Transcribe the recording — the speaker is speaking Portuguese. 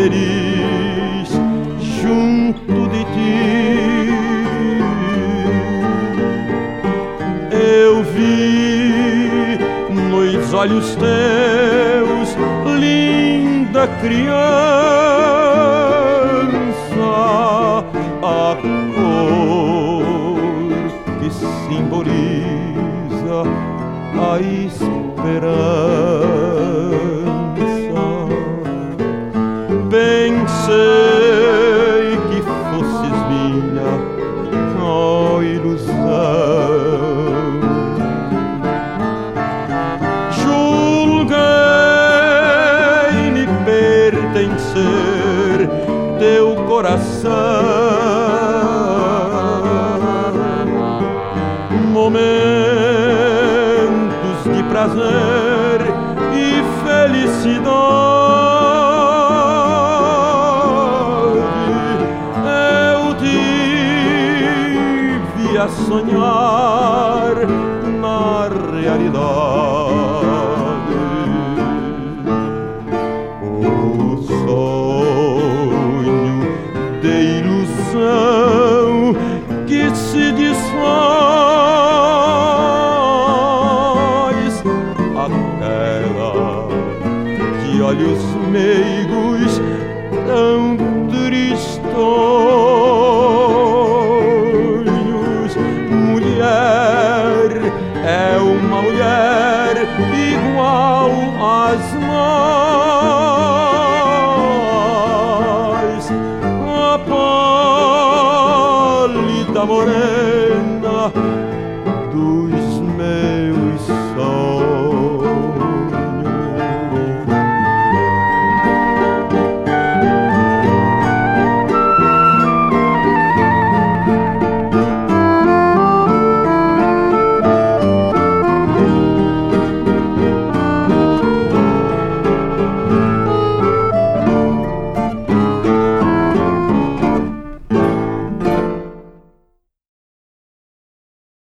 feliz junto de ti. Eu vi nos olhos teus, linda criança, a cor que simboliza a esperança. Pensei que fosses minha, ó ilusão. Julguei-me pertencer teu coração. Momentos de prazer e felicidade eu tive a sonhar na realidade. O sonho de ilusão que se desfaz, aquela de olhos meigos tão tristonhos. Mulher é uma mulher igual às mais, a pálida morena dos